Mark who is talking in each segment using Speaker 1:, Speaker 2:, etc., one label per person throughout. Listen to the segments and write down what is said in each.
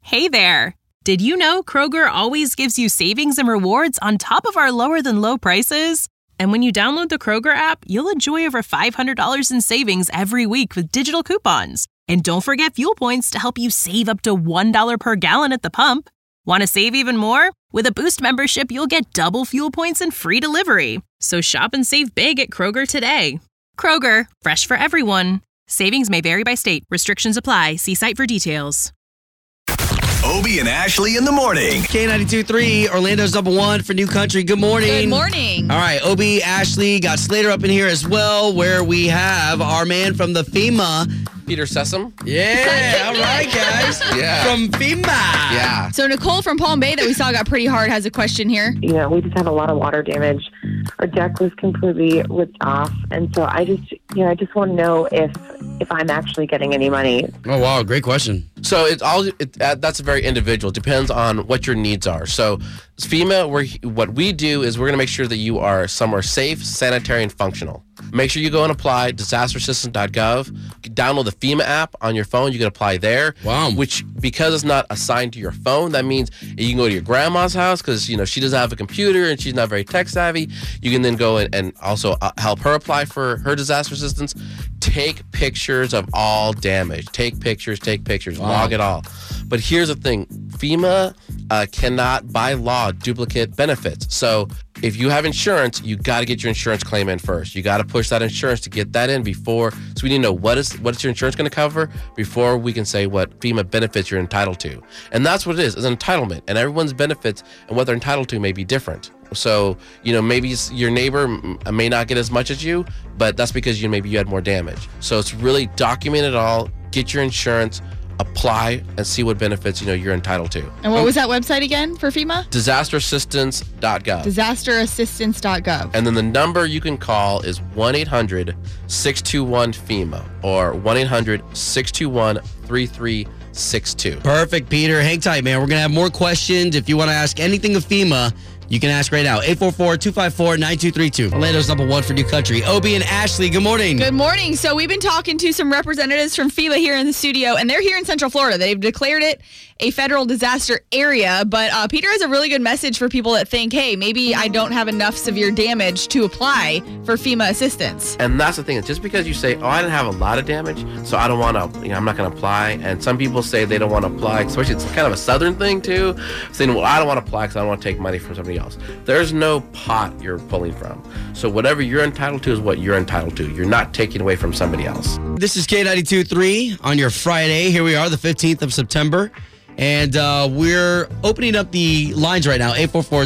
Speaker 1: Hey there! Did you know Kroger always gives you savings and rewards on top of our lower-than-low prices? And when you download the Kroger app, you'll enjoy over $500 in savings every week with digital coupons. And don't forget fuel points to help you save up to $1 per gallon at the pump. Want to save even more? With a Boost membership, you'll get double fuel points and free delivery. So shop and save big at Kroger today. Kroger, fresh for everyone. Savings may vary by state. Restrictions apply. See site for details.
Speaker 2: Obie and Ashley in the morning.
Speaker 3: K92.3, Orlando's number one for New Country. Good morning.
Speaker 4: Good morning.
Speaker 3: All right, Obie, Ashley, got Slater up in here as well, where we have our man from the FEMA.
Speaker 5: Peter Sessom.
Speaker 3: Yeah, all right, guys.
Speaker 5: Yeah.
Speaker 3: From FEMA.
Speaker 5: Yeah.
Speaker 4: So Nicole from Palm Bay that we saw got pretty hard has a question here.
Speaker 6: You know, we just had a lot of water damage. Our deck was completely ripped off. And so I just want to know if I'm actually getting any money.
Speaker 3: Oh, wow, great question.
Speaker 5: So that's very individual. Depends on what your needs are. So FEMA, what we do is we're going to make sure that you are somewhere safe, sanitary, and functional. Make sure you go and apply disasterassistance.gov. Download the FEMA app on your phone. You can apply there.
Speaker 3: Wow.
Speaker 5: Which, because it's not assigned to your phone, that means you can go to your grandma's house because, she doesn't have a computer and she's not very tech savvy. You can then go and also help her apply for her disaster assistance. Take pictures of all damage. Take pictures,
Speaker 3: wow.
Speaker 5: Log it all. But here's the thing. FEMA cannot, by law, duplicate benefits. So if you have insurance, you got to get your insurance claim in first. You got to push that insurance to get that in before. So we need to know what is your insurance going to cover before we can say what FEMA benefits you're entitled to. And that's what it is. It's an entitlement. And everyone's benefits and what they're entitled to may be different. So, maybe your neighbor may not get as much as you, but that's because maybe you had more damage. So it's really document it all, get your insurance, apply, and see what benefits, you're entitled to.
Speaker 4: And what was that website again for FEMA?
Speaker 5: Disasterassistance.gov.
Speaker 4: Disasterassistance.gov.
Speaker 5: And then the number you can call is 1-800-621-FEMA or 1-800-621-3362.
Speaker 3: Perfect, Peter. Hang tight, man. We're going to have more questions. If you want to ask anything of FEMA, you can ask right now. 844-254-9232. Orlando's number one for New Country. Obie and Ashley, good morning.
Speaker 4: Good morning. So we've been talking to some representatives from FEMA here in the studio, and they're here in Central Florida. They've declared it a federal disaster area, but Peter has a really good message for people that think, hey, maybe I don't have enough severe damage to apply for FEMA assistance.
Speaker 5: And that's the thing. Just because you say, I didn't have a lot of damage, so I don't want to, I'm not going to apply. And some people say they don't want to apply, especially it's kind of a Southern thing too, saying, I don't want to apply because I don't want to take money from somebody else. There's no pot you're pulling from. So whatever you're entitled to is what you're entitled to. You're not taking away from somebody else.
Speaker 3: This is K92.3 on your Friday. Here we are, the 15th of September. And we're opening up the lines right now,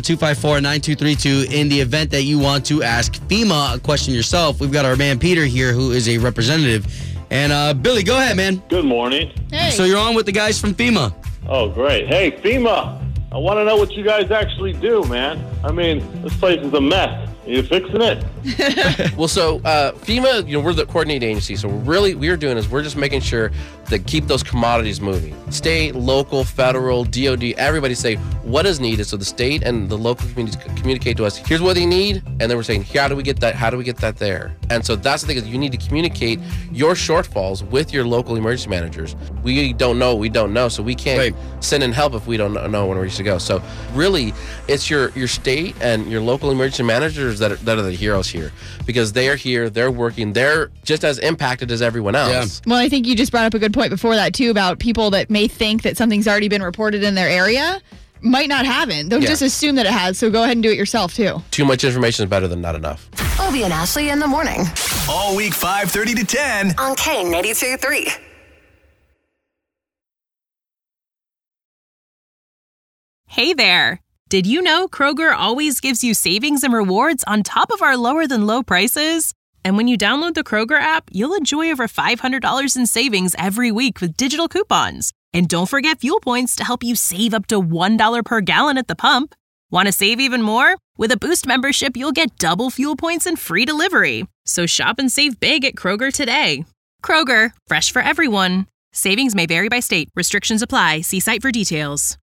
Speaker 3: 844-254-9232, in the event that you want to ask FEMA a question yourself. We've got our man Peter here, who is a representative. And Billy, go ahead, man.
Speaker 7: Good morning.
Speaker 4: Hey.
Speaker 3: So you're on with the guys from FEMA.
Speaker 7: Oh, great. Hey, FEMA, I want to know what you guys actually do, man. I mean, this place is a mess. Are you fixing it?
Speaker 5: Well, so FEMA, we're the coordinating agency. So what we're doing is we're just making sure that keep those commodities moving. State, local, federal, DOD, everybody say what is needed. So the state and the local communities communicate to us, here's what they need. And then we're saying, how do we get that? How do we get that there? And so that's the thing is you need to communicate your shortfalls with your local emergency managers. We don't know what we don't know. So we can't send in help if we don't know when we're ready to go. So really, it's your state and your local emergency managers that are the heroes here because they are here, they're working, they're just as impacted as everyone else.
Speaker 4: Well, I think you just brought up a good point before that, too, about people that may think that something's already been reported in their area might not haven't. They'll just assume that it has, so go ahead and do it yourself, too.
Speaker 5: Too much information is better than not enough.
Speaker 2: Obie and Ashley in the morning. All week 5:30 to 10 on K92.3.
Speaker 1: Hey there! Did you know Kroger always gives you savings and rewards on top of our lower-than-low prices? And when you download the Kroger app, you'll enjoy over $500 in savings every week with digital coupons. And don't forget fuel points to help you save up to $1 per gallon at the pump. Want to save even more? With a Boost membership, you'll get double fuel points and free delivery. So shop and save big at Kroger today. Kroger, fresh for everyone. Savings may vary by state. Restrictions apply. See site for details.